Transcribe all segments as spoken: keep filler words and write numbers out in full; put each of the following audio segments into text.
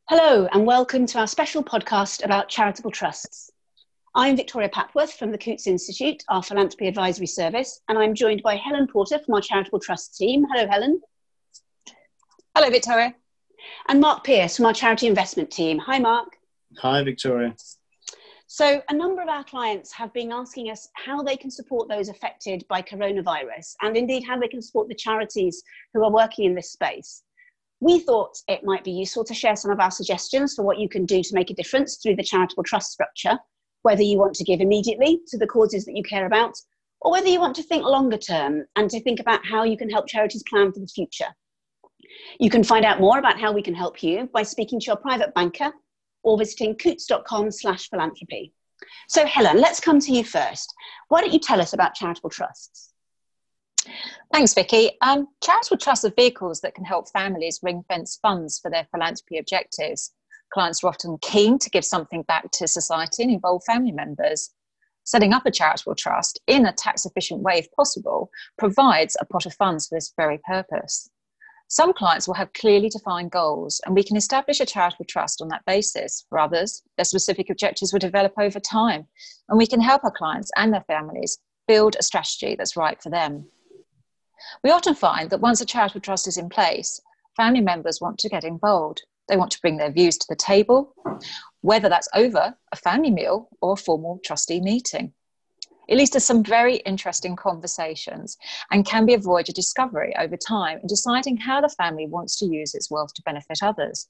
Hello and welcome to our special podcast about charitable trusts. I'm Victoria Papworth from the Coutts Institute, our philanthropy advisory service, and I'm joined by Helen Porter from our charitable trust team. Hello, Helen. Hello, Victoria. And Mark Pearce from our charity investment team. Hi, Mark. Hi, Victoria. So a number of our clients have been asking us how they can support those affected by coronavirus and indeed how they can support the charities who are working in this space. We thought it might be useful to share some of our suggestions for what you can do to make a difference through the charitable trust structure, whether you want to give immediately to the causes that you care about, or whether you want to think longer term and to think about how you can help charities plan for the future. You can find out more about how we can help you by speaking to your private banker or visiting coutts.com slash philanthropy. So Helen, let's come to you first. Why don't you tell us about charitable trusts? Thanks, Vicky. Um, charitable trusts are vehicles that can help families ring-fence funds for their philanthropy objectives. Clients are often keen to give something back to society and involve family members. Setting up a charitable trust in a tax-efficient way, if possible, provides a pot of funds for this very purpose. Some clients will have clearly defined goals, and we can establish a charitable trust on that basis. For others, their specific objectives will develop over time, and we can help our clients and their families build a strategy that's right for them. We often find that once a charitable trust is in place, family members want to get involved. They want to bring their views to the table, whether that's over a family meal or a formal trustee meeting. It leads to some very interesting conversations and can be a voyage of discovery over time in deciding how the family wants to use its wealth to benefit others.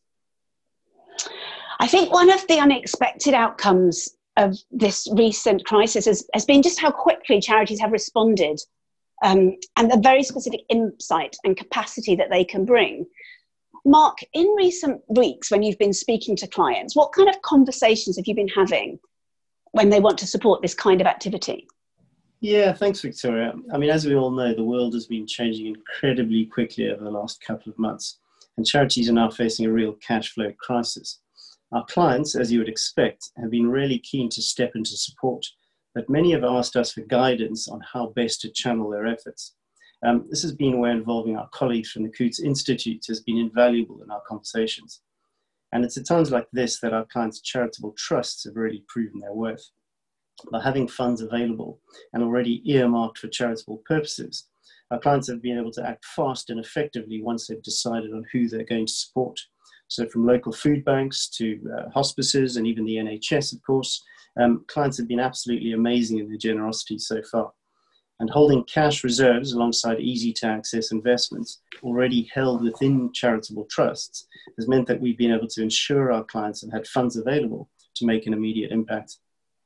I think one of the unexpected outcomes of this recent crisis has, has been just how quickly charities have responded um, and the very specific insight and capacity that they can bring. Mark, in recent weeks when you've been speaking to clients, what kind of conversations have you been having when they want to support this kind of activity? Yeah, thanks, Victoria. I mean, as we all know, the world has been changing incredibly quickly over the last couple of months, and charities are now facing a real cash flow crisis. Our clients, as you would expect, have been really keen to step into support, but many have asked us for guidance on how best to channel their efforts. Um, this has been where involving our colleagues from the Coutts Institute has been invaluable in our conversations. And it's at times like this that our clients' charitable trusts have really proven their worth. By having funds available and already earmarked for charitable purposes, our clients have been able to act fast and effectively once they've decided on who they're going to support. So from local food banks to uh, hospices and even the N H S, of course, um, clients have been absolutely amazing in their generosity so far. And holding cash reserves alongside easy-to-access investments already held within charitable trusts has meant that we've been able to ensure our clients have had funds available to make an immediate impact.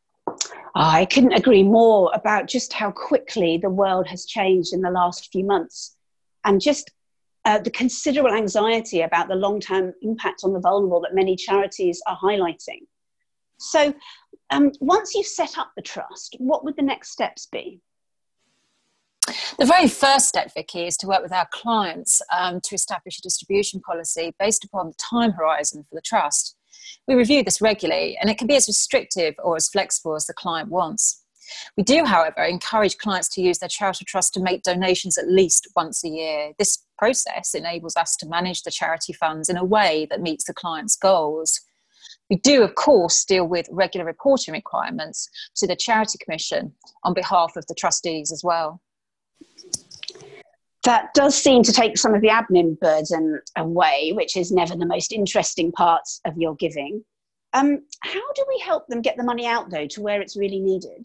I couldn't agree more about just how quickly the world has changed in the last few months and just uh, the considerable anxiety about the long-term impact on the vulnerable that many charities are highlighting. So um, once you've set up the trust, what would the next steps be? The very first step, Vicky, is to work with our clients um, to establish a distribution policy based upon the time horizon for the trust. We review this regularly, and it can be as restrictive or as flexible as the client wants. We do, however, encourage clients to use their charitable trust to make donations at least once a year. This process enables us to manage the charity funds in a way that meets the client's goals. We do, of course, deal with regular reporting requirements to the Charity Commission on behalf of the trustees as well. That does seem to take some of the admin burden away, which is never the most interesting part of your giving. Um, how do we help them get the money out, though, to where it's really needed?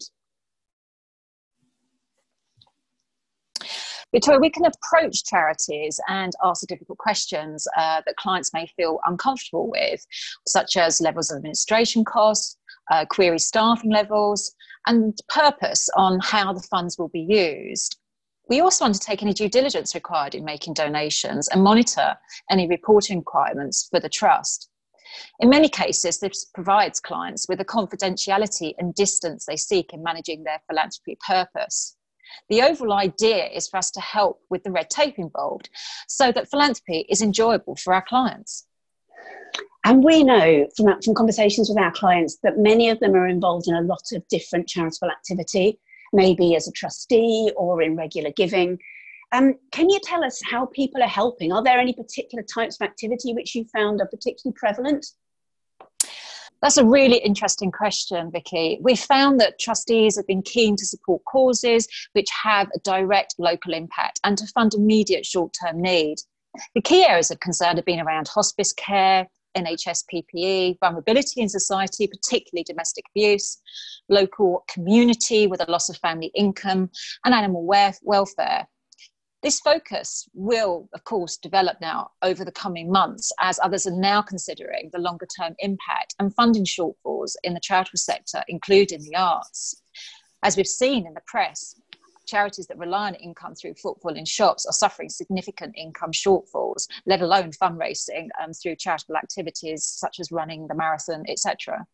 Victoria, we can approach charities and ask the difficult questions uh, that clients may feel uncomfortable with, such as levels of administration costs, uh, query staffing levels, and purpose on how the funds will be used. We also undertake any due diligence required in making donations and monitor any reporting requirements for the trust. In many cases, this provides clients with the confidentiality and distance they seek in managing their philanthropy purpose. The overall idea is for us to help with the red tape involved so that philanthropy is enjoyable for our clients. And we know from, from conversations with our clients that many of them are involved in a lot of different charitable activity, maybe as a trustee or in regular giving. Um, can you tell us how people are helping? Are there any particular types of activity which you found are particularly prevalent? That's a really interesting question, Vicky. We've found that trustees have been keen to support causes which have a direct local impact and to fund immediate short-term need. The key areas of concern have been around hospice care, N H S P P E, vulnerability in society, particularly domestic abuse, local community with a loss of family income, and animal welfare. This focus will, of course, develop now over the coming months as others are now considering the longer term impact and funding shortfalls in the charitable sector, including the arts. As we've seen in the press, charities that rely on income through footfall in shops are suffering significant income shortfalls, let alone fundraising um, through charitable activities such as running the marathon, et cetera.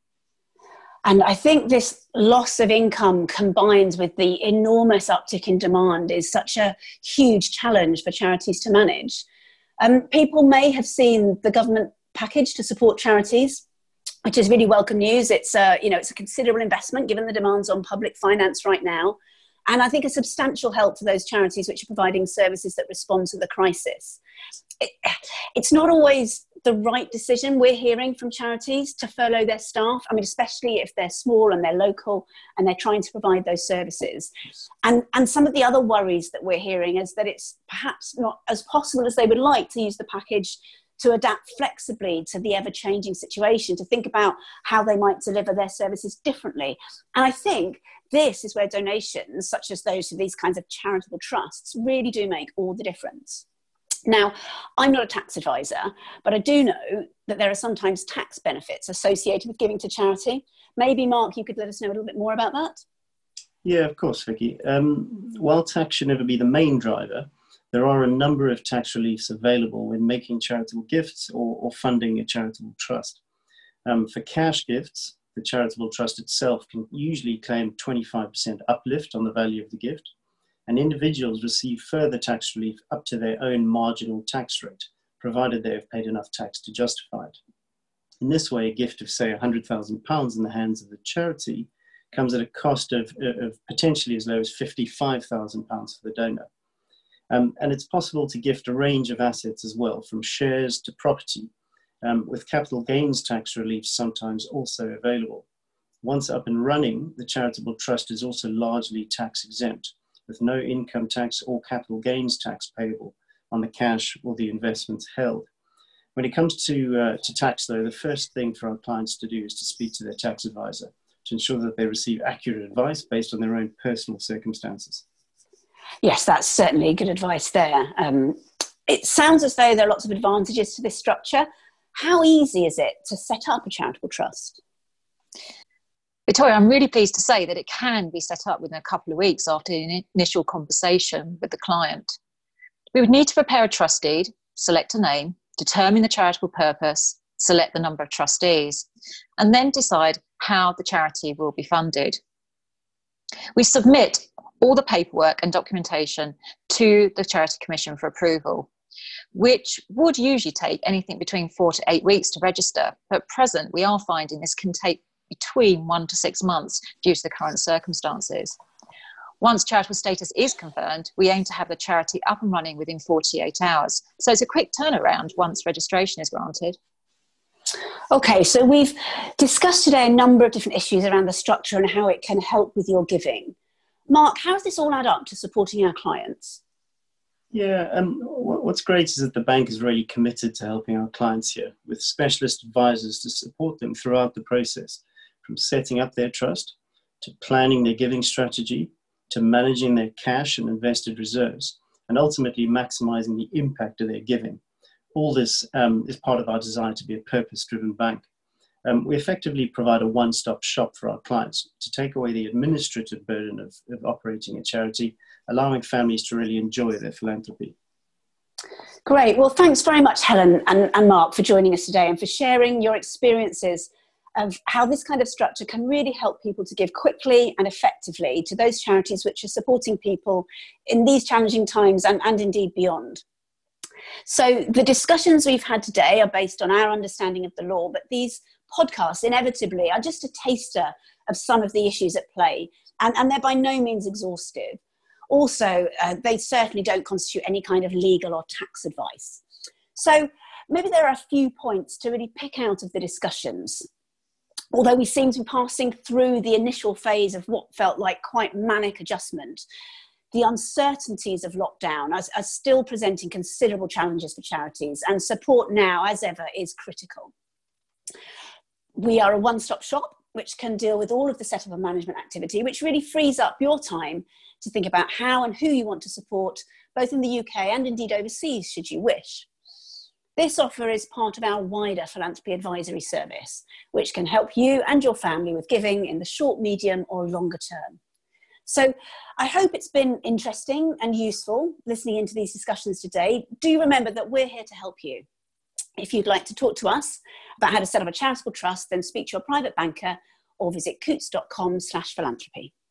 And I think this loss of income combined with the enormous uptick in demand is such a huge challenge for charities to manage. Um, people may have seen the government package to support charities, which is really welcome news. It's a, you know, it's a considerable investment given the demands on public finance right now. And I think a substantial help to those charities which are providing services that respond to the crisis. It, it's not always the right decision, we're hearing from charities, to furlough their staff. I mean, especially if they're small and they're local and they're trying to provide those services. And, and some of the other worries that we're hearing is that it's perhaps not as possible as they would like to use the package to adapt flexibly to the ever-changing situation, to think about how they might deliver their services differently. And I think this is where donations, such as those to these kinds of charitable trusts, really do make all the difference. Now, I'm not a tax advisor, but I do know that there are sometimes tax benefits associated with giving to charity. Maybe, Mark, you could let us know a little bit more about that? Yeah, of course, Vicky. Um, while tax should never be the main driver, there are a number of tax reliefs available when making charitable gifts or, or funding a charitable trust. Um, for cash gifts, the charitable trust itself can usually claim twenty-five percent uplift on the value of the gift, and individuals receive further tax relief up to their own marginal tax rate, provided they have paid enough tax to justify it. In this way, a gift of, say, one hundred thousand pounds in the hands of the charity comes at a cost of, of potentially as low as fifty-five thousand pounds for the donor. Um, and it's possible to gift a range of assets as well, from shares to property, um, with capital gains tax relief sometimes also available. Once up and running, the charitable trust is also largely tax exempt, with no income tax or capital gains tax payable on the cash or the investments held. When it comes to, uh, to tax, though, the first thing for our clients to do is to speak to their tax advisor to ensure that they receive accurate advice based on their own personal circumstances. Yes, that's certainly good advice there. Um, it sounds as though there are lots of advantages to this structure. How easy is it to set up a charitable trust? Victoria, I'm really pleased to say that it can be set up within a couple of weeks after an initial conversation with the client. We would need to prepare a trust deed, select a name, determine the charitable purpose, select the number of trustees, and then decide how the charity will be funded. We submit all the paperwork and documentation to the Charity Commission for approval, which would usually take anything between four to eight weeks to register. But at present, we are finding this can take between one to six months due to the current circumstances. Once charitable status is confirmed, we aim to have the charity up and running within forty-eight hours. So it's a quick turnaround once registration is granted. Okay, so we've discussed today a number of different issues around the structure and how it can help with your giving. Mark, how does this all add up to supporting our clients? Yeah, um, what's great is that the bank is really committed to helping our clients here, with specialist advisors to support them throughout the process, from setting up their trust, to planning their giving strategy, to managing their cash and invested reserves, and ultimately maximizing the impact of their giving. All this um, is part of our desire to be a purpose-driven bank. Um, we effectively provide a one-stop shop for our clients to take away the administrative burden of, of operating a charity, allowing families to really enjoy their philanthropy. Great. Well, thanks very much, Helen and, and Mark, for joining us today and for sharing your experiences of how this kind of structure can really help people to give quickly and effectively to those charities which are supporting people in these challenging times and, and indeed beyond. So the discussions we've had today are based on our understanding of the law, but these podcasts inevitably are just a taster of some of the issues at play, and, and they're by no means exhaustive. Also, uh, they certainly don't constitute any kind of legal or tax advice. So maybe there are a few points to really pick out of the discussions. Although we seem to be passing through the initial phase of what felt like quite manic adjustment, the uncertainties of lockdown are, are still presenting considerable challenges for charities, and support now, as ever, is critical. We are a one-stop shop which can deal with all of the setup and management activity, which really frees up your time to think about how and who you want to support, both in the U K and indeed overseas, should you wish. This offer is part of our wider philanthropy advisory service, which can help you and your family with giving in the short, medium or longer term. So I hope it's been interesting and useful listening into these discussions today. Do remember that we're here to help you. If you'd like to talk to us about how to set up a charitable trust, then speak to your private banker or visit coutts dot com slash philanthropy.